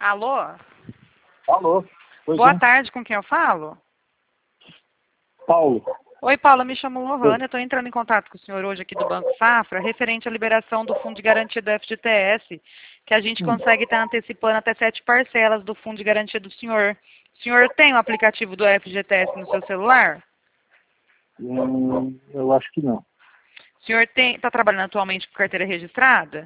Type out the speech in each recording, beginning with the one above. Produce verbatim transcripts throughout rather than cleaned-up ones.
Alô? Alô? Pois Boa não. tarde, com quem eu falo? Paulo. Oi, Paulo, me chamo Lohane, eu estou entrando em contato com o senhor hoje aqui do Banco Safra, referente à liberação do Fundo de Garantia do F G T S, que a gente Hum. consegue estar antecipando até sete parcelas do Fundo de Garantia do senhor. O senhor tem o aplicativo do F G T S no seu celular? Hum, eu acho que não. O senhor está trabalhando atualmente com carteira registrada?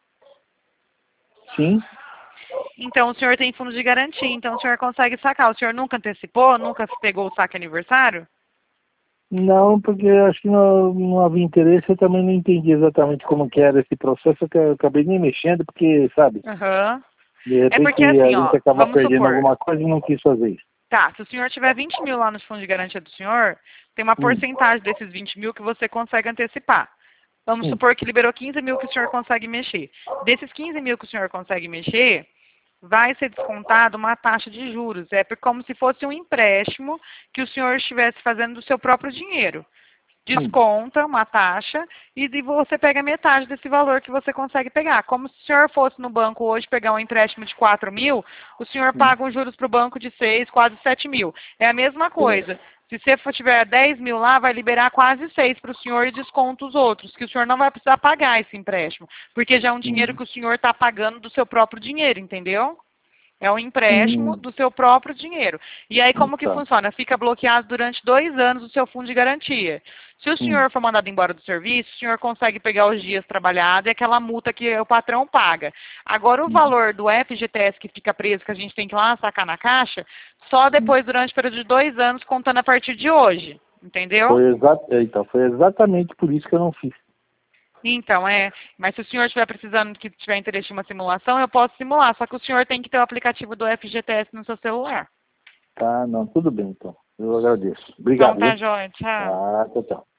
Sim? Então, o senhor tem fundo de garantia, então o senhor consegue sacar. O senhor nunca antecipou? Nunca pegou o saque aniversário? Não, porque eu acho que não, não havia interesse, eu também não entendi exatamente como que era esse processo, que eu acabei nem mexendo, porque, sabe, Aham. de É repente porque a assim, ó, gente acaba vamos perdendo supor. alguma coisa e não quis fazer isso. Tá, se o senhor tiver vinte mil lá no fundo de garantia do senhor, tem uma Hum, porcentagem desses vinte mil que você consegue antecipar. Vamos hum, supor que liberou quinze mil que o senhor consegue mexer. Desses quinze mil que o senhor consegue mexer, vai ser descontado uma taxa de juros. É como se fosse um empréstimo que o senhor estivesse fazendo do seu próprio dinheiro. hum, Desconta uma taxa e de- você pega metade desse valor que você consegue pegar. Como se o senhor fosse no banco hoje pegar um empréstimo de quatro mil, o senhor hum. paga os juros para o banco de seis, quase sete mil. É a mesma É. coisa. Se você for tiver dez mil lá, vai liberar quase seis para o senhor e desconta os outros, que o senhor não vai precisar pagar esse empréstimo, porque já é um dinheiro Hum, que o senhor está pagando do seu próprio dinheiro, entendeu? É um empréstimo hum, do seu próprio dinheiro. E aí hum, como que tá. funciona? Fica bloqueado durante dois anos o seu fundo de garantia. Se o Hum, senhor for mandado embora do serviço, o senhor consegue pegar os dias trabalhados e aquela multa que o patrão paga. Agora o hum, valor do F G T S que fica preso, que a gente tem que ir lá sacar na caixa, só hum. depois durante o período de dois anos, contando a partir de hoje. Entendeu? Foi, exa é, então, foi exatamente por isso que eu não fiz. Então, é. Mas se o senhor estiver precisando, que tiver interesse em uma simulação, eu posso simular. Só que o senhor tem que ter o aplicativo do F G T S no seu celular. Tá, não, tudo bem então. Eu agradeço. Então Obrigado, tá, viu? jóia. Tchau. Ah, tchau, tchau.